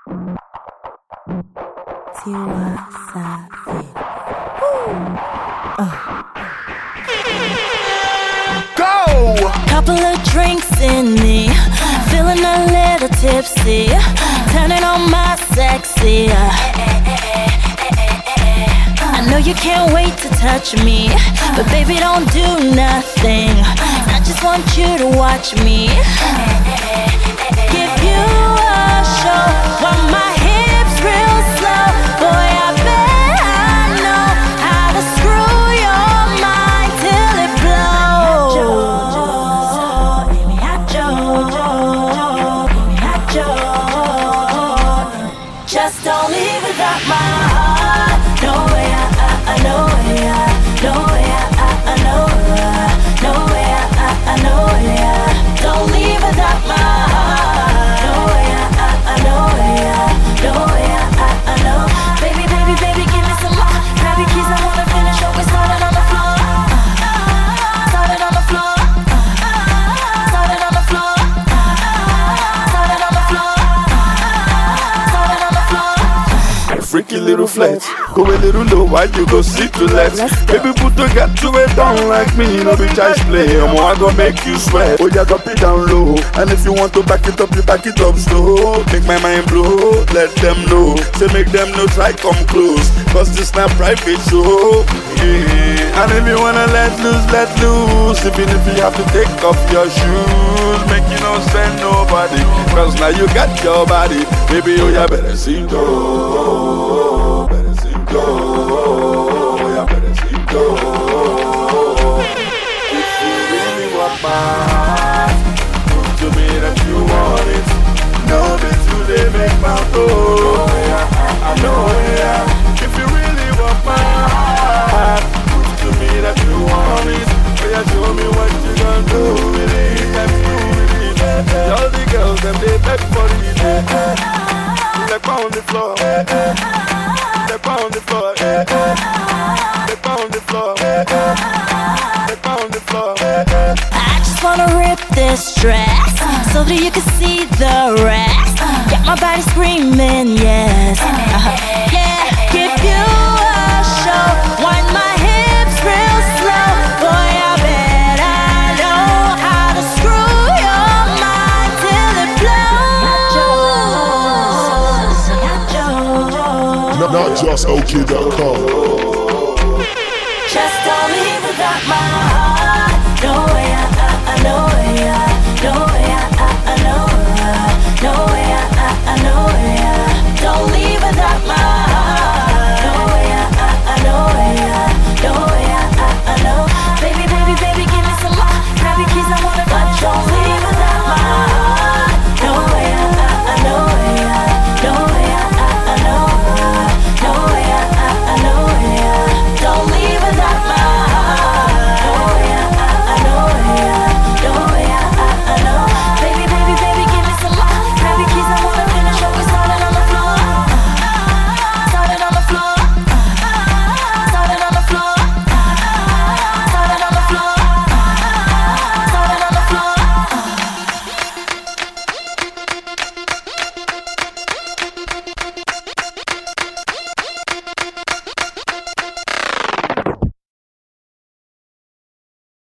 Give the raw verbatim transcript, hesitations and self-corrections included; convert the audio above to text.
Tiwa Savage. Uh. Go! Couple of drinks in me, feeling a little tipsy, turning on my sexy. I know you can't wait to touch me, but baby don't do nothing. I just want you to watch me. Give you a show while my hips real slow. Boy, I bet I know how to screw your mind till it blows. Give me hot Joe, give me hot Joe. Just don't leave without my heart. No way, I, I, I know way, I, no way, I, I, I know, no way, I, I, I know way, I. Don't leave without my heart. No way, I, I, I know way, I, no way, I, I, I know. Baby, baby, baby, give me some more. Grab your keys, I wanna finish what we started on the floor. Started on the floor. Started on the floor. Started on the floor. Started on the floor. Freaky little flex, go a little low while you go sit to let. Baby put to get to it down like me, no be child's play. I'm gonna make you sweat. Oh yeah, drop it down low. And if you want to back it up, you back it up slow. Make my mind blow, let them know. Say make them know, try come close. Cause this not private show. Yeah. And if you wanna let loose, let loose. Even if you have to take off your shoes, make you no spend nobody. Cause now you got your body. Baby, oh yeah, better sing go. Better sing go. Oh yeah, better sing go. If you really want my heart, prove to me that you want it. No be today make my go. Yeah, I know yeah. If you really want my heart, prove to me that you want it. Yeah, show me what you gonna do with it. Let's do with it. All the girls them they beg for it. Step on the floor. Step on the floor. Step on the floor. Step on the floor. I just wanna rip this dress so that you can see the rest. Get my body screaming, yes. Uh-huh. Yeah, give you a show. Wind my hips real slow. Boy, I bet I know how to screw your mind till it blows. Not, not just O K dot com. Just don't leave without my heart. No way, I, I, I know way, I, no way, I, I, I know, no